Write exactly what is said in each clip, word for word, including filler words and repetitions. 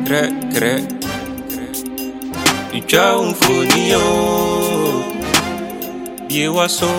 Cre, cre, you try un funio, you was so.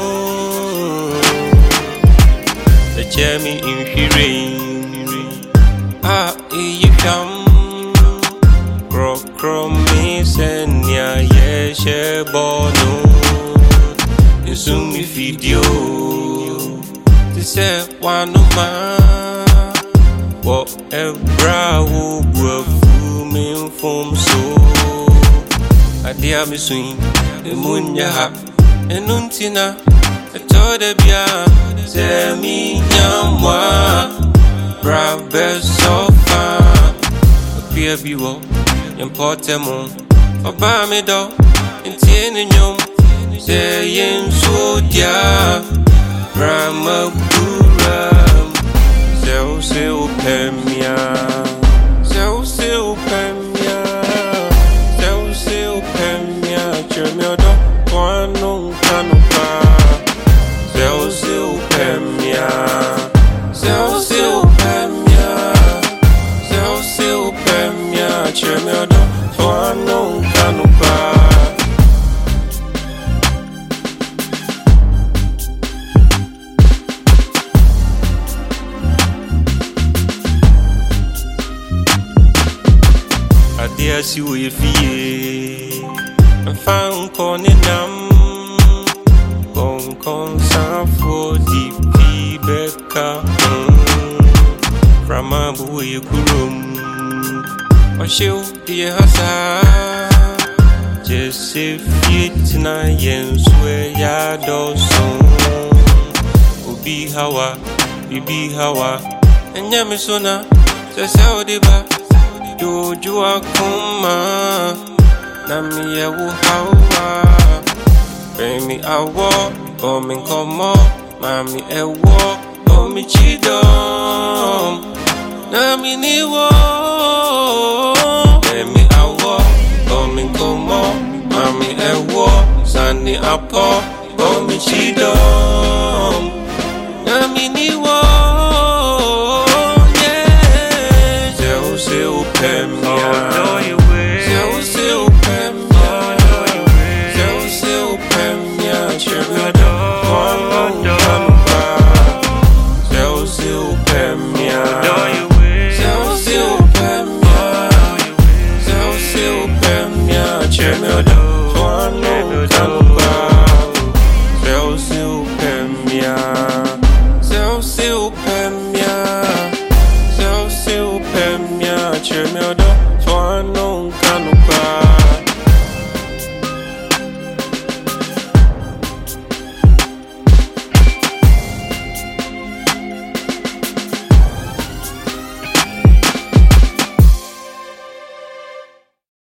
The jammy in rain. Ah, you come, cro, cro, miss, and ya, yes, yeah, bono. You soon me video. This is one of my. What a brow, me from so. I dear me swing, the moon ya ha, and untina. I told the bia, tell me yamwa, brave so far. Appear be wo, importemo, for by me do, and tin yum, saying so dear, Brahma Pura, so so pemia, so so pemia, so so pemia, Jermiodo, one no canupa. Seu seu pemia, seu seu pemia, seu seu pemia, chemiodo, tua não canupa. Adia si o efie, fan koninam. Con con sa for D P Becca from a boy kurum or show dear hasa just if it na yen swear ya do so ubi hawa bibi hawa and yamisona sa saudi ba do jua kuma na mi ya wo hawa. Baby, I walk, oh me come on, mommy, I walk, oh me chidom, na me ni walk. Baby, I walk, oh me come on, mommy, I walk, Sunday I pop, oh me chidom, na me ni walk. Yeah, so so pem ya, so so pem. Meu